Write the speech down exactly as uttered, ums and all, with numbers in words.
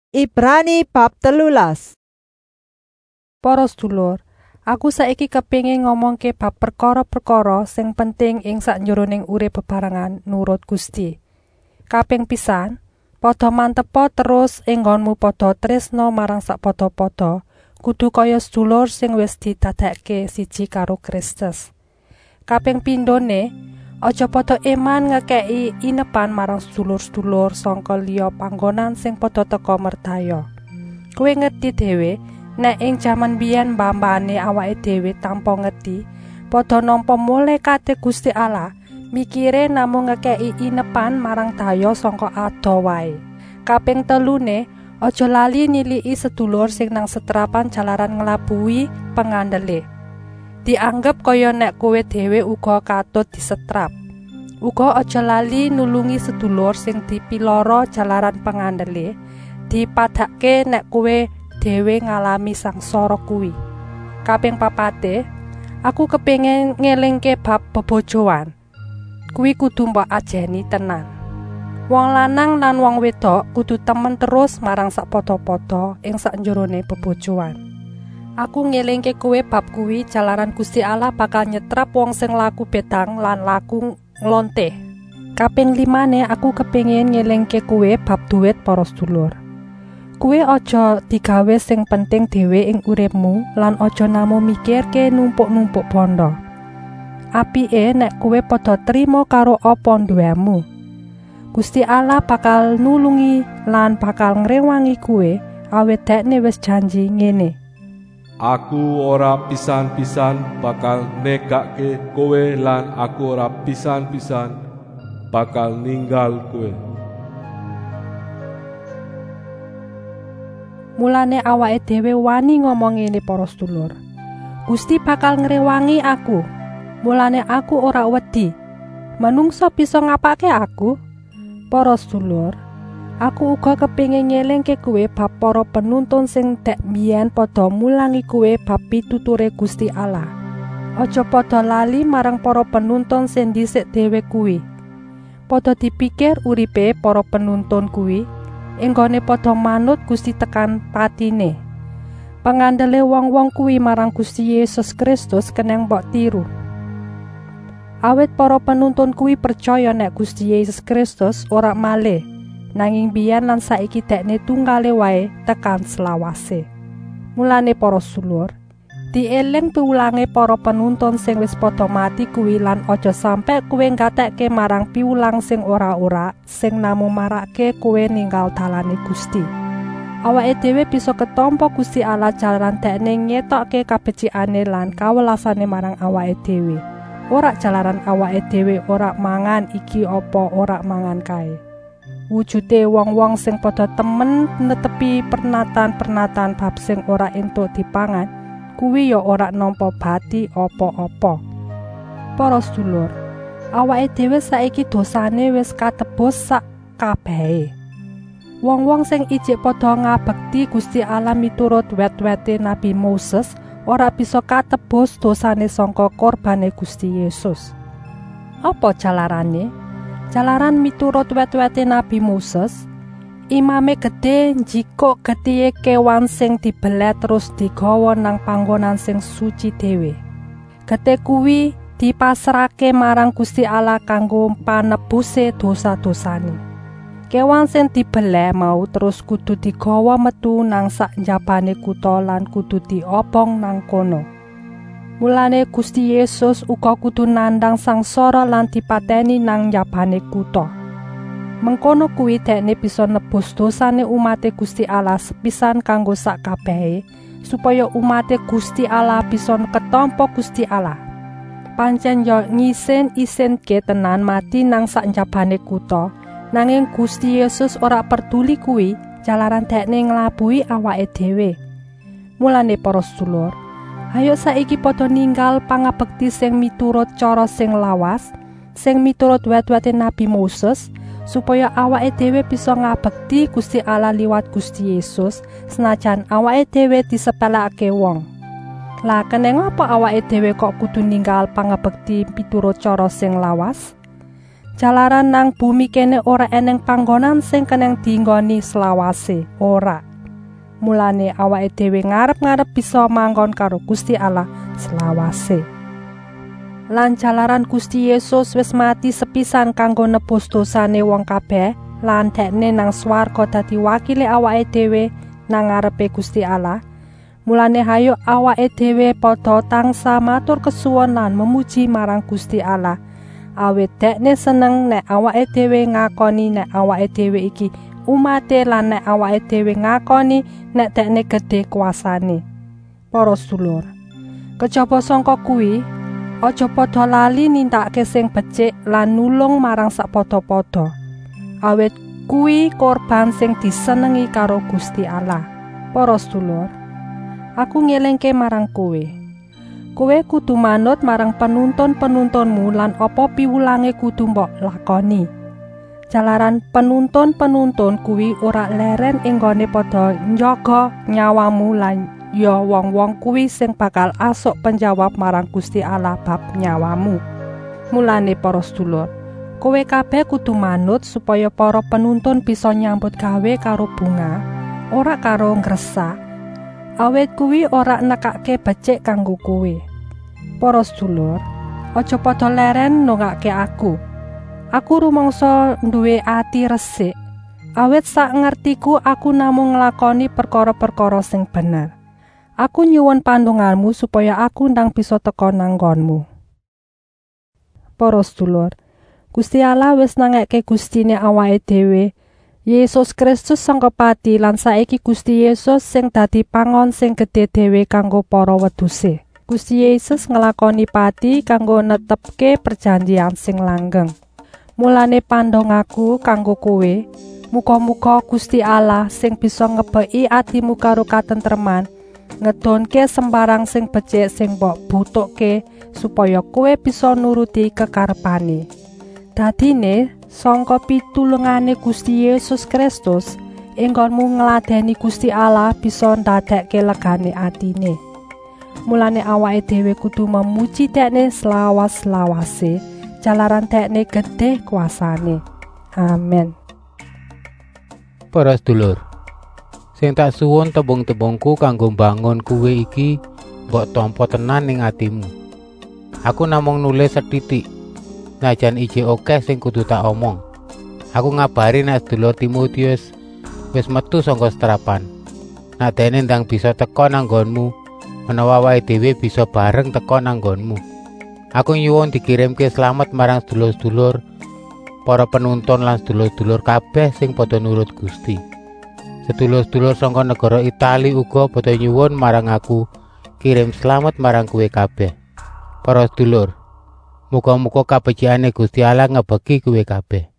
Ibrani bab telulas. Para sedulur, aku saiki kepingin ngomongke bab perkara-perkara sing penting ing sakjroning urip bebarengan nurut Gusti. Kaping pisan, padha mantepa terus ing nggonmu padha tresna marang sakpadha-padha, kudu kaya sedulur sing wis didadekake siji karo Kristus. Kaping pindhone, aja padha eman ngekeki inepan marang sedulur-sedulur sangka liya panggonan sing padha teka mertaya. Kowe ngerti dhewe nek ing jaman biyen mbah-mbahane awake dhewe tanpa ngerti padha nampa mulekate Gusti Allah, mikire namung ngekeki inepan marang daya sangka ado wae. Kaping telune, aja lali niliki sedulur sing nang setrapan jalaran nglabuhi pengandele. Dianggep kaya nek kowe dhewe uga katut disetrap. Uga aja lali nulungi sedulur sing dipiloro jalaran pengandele, dipadhake nek kowe dhewe ngalami sangsara kuwi. Kaping papate, aku kepengin ngelingke bab bebojoan. Kuwi kudu mbok ajeni tenan. Wong lanang lan wong wedok kudu temen terus marang sakpadha-padha ing sakjroning bebojoan. Aku ngelingke kowe bab kuwi jalaran Gusti Allah bakal nyetrap wong sing laku bedang lan laku nglonteh. Kaping limane aku kepengin ngelingke kowe bab duit para sedulur. Kowe aja digawe sing penting dhewe ing uripmu lan aja namung mikirke numpuk-numpuk bondo. Apike nek kowe padha trima karo apa duwemu. Gusti Allah bakal nulungi lan bakal ngrewangi kowe awit Dekne wis janji ngene. Aku ora pisan-pisan bakal negake kowe lan aku ora pisan-pisan bakal ninggal kowe. Mulane awake dhewe wani ngomong ngene para sedulur. Gusti bakal ngrewangi aku. Mulane aku ora wedi. Manungsa bisa ngapake aku? Para sedulur, aku uga kepingin ngelingke kowe bab para penuntun sing dek mbiyen padha mulangi kowe bab pituture Gusti Allah. Aja padha lali marang para penuntun sing dhisik dhewe kuwi. Padha dipikir uripe para penuntun kuwi enggone padha manut Gusti tekan patine. Pangandele wong-wong kuwi marang Gusti Yesus Kristus keneng mbok tiru. Awit para penuntun kuwi percaya nek Gusti Yesus Kristus ora malih, nanging biyen lan saiki Dekne tunggale wae tekan selawase. Mulane para sedulur, dieling piwulange para penuntun sing wis padha mati kuwi lan aja sampe kowe ngatekke marang piwulang sing ora-ora sing namung marake kowe ninggal dalane Gusti. Awake dhewe bisa ketampa Gusti Allah jalaran Dekne ngetokke kabecikane lan kawelasane marang awake dhewe. Ora jalaran awake dhewe ora mangan iki apa ora mangan kae. Wujude wong-wong sing padha temen netepi pernatan-pernatan bab sing ora entuk dipangan, kuwi ya ora nampa bati apa-apa. Para sedulur, awake dhewe saiki dosane wis katebus sak kabehe. Wong-wong sing ijik padha ngabekti Gusti Allah miturut wet-wete Nabi Moses ora bisa katebus dosane sangka korbane Gusti Yesus. Apa jalarane? Jalaran miturut wet-wete Nabi Moses, imame gedhe njikuk gethihe kewan sing dibelet terus digawa nang panggonan sing suci dhewe. Getih kuwi dipasrahke marang Gusti Allah kanggo panebuse dosa-dosane. Kewan sing dibeleh mau terus kudu digawa metu nang sak njabane kutha lan kudu diobong nang kono. Mulane Gusti Yesus uga kudu nandang sangsara lan dipateni nang njabane kutha. Mengkono kuwi Dekne bisa nebus dosane umate Gusti Allah sepisan kanggo sak kabehe, supaya umate Gusti Allah bisa ketampa Gusti Allah. Pancen yo ngisen-isenke tenan mati nang sak njabane kutha. Nanging Gusti Yesus ora peduli kuwi jalaran Dekne nglabuhi awake dhewe. Mulane para sedulur, ayo saiki padha ninggal pangabekti sing miturut cara sing lawas, sing miturut wet-wete Nabi Moses, supaya awake dhewe bisa ngabekti Gusti Allah liwat Gusti Yesus, senajan awake dhewe disepelekake wong. Lah keneng apa awake dhewe kok kudu ninggal pangabekti miturut cara sing lawas? Jalaran nang bumi kene ora eneng panggonan sing keneng dinggoni selawase, ora. Mulane awake dhewe ngarep-ngarep bisa manggon karo Gusti Allah selawase. Lan jalaran Gusti Yesus wis mati sepisan kanggo nebus dosane wong kabeh, lan Dekne nang swarga dadi wakile awake dhewe nang ngarepe Gusti Allah. Mulane hayo awake dhewe padha tangsa matur kesuwun lan memuji marang Gusti Allah. Awit Dekne seneng nek awake dhewe ngakoni nek awake dhewe iki umate lan nek awake dhewe ngakoni nek Dekne gedhe kuasane. Para sedulur, kejaba sangka kuwi, aja padha lali nindakake sing becik lan nulung marang sakpadha-padha. Awit kuwi korban sing disenengi karo Gusti Allah. Para sedulur, aku ngelingke marang kowe. Kowe kudu manut marang penuntun-penuntunmu lan apa piwulange kudu mbok lakoni. Jalaran penuntun-penuntun kuwi ora leren ing gone padha njaga nyawamu lan ya wong-wong kuwi sing bakal asuk penjawab marang Gusti Allah bab nyawamu. Mulane para sedulur, kowe kabeh kudu manut supaya para penuntun bisa nyambut gawe karo bunga, ora karo ngresak. Awit kuwi ora nekake becik kanggo kowe. Para sedulur, aja padha leren nungake aku. Aku rumangsa duwe ati resik. Awit sak ngertiku aku namung nglakoni perkara-perkara sing bener. Aku nyuwun pandunganmu supaya aku ndang bisa teka nang nggonmu. Para sedulur, Gusti Allah wis nangeke Gustine awake dhewe, Yesus Kristus sangka pati lan saiki Gusti Yesus sing dadi pangon sing gedhe dhewe kanggo para wedhuse. Gusti Yesus nglakoni pati kanggo netepke perjanjian sing langgeng. Mulane pandhong aku kanggo kowe, muga-muga Gusti Allah sing bisa ngebeki atimu karo katentreman, ngedonke sembarang sing becik sing mbok butuhke supaya kowe bisa nuruti kekarepane. Dadine sangka pitulungane Gusti Yesus Kristus, enggonmu ngladeni Gusti Allah bisa ndadekke legane atine. Mulane awake dhewe kudu memuji Dekne selawas-lawase, jalaran Dekne gedhe kuasane. Amin. Para sedulur, sing tak suwun tembung-tembungku kanggo mbangun kuwe iki mbok tampa tenan ning atimu. Aku namung nulis sethithik, najan iji akeh sing kudu tak omong. Aku ngabari nek sedulur Timotius wis metu saka setrapan. Nek dene ndang bisa teka nang nggonmu, menawa wae dhewe bisa bareng teka nang nggonmu. Aku nyuwun dikirimke slamet marang sedulur-sedulur, para penuntun lan sedulur-sedulur kabeh sing padha nurut Gusti. Sedulur-sedulur saka negara Itali uga padha nyuwun marang aku kirim slamet marang kowe kabeh. Para sedulur, muga-muga kabecikan Gusti Allah ngebeki kowe kabeh.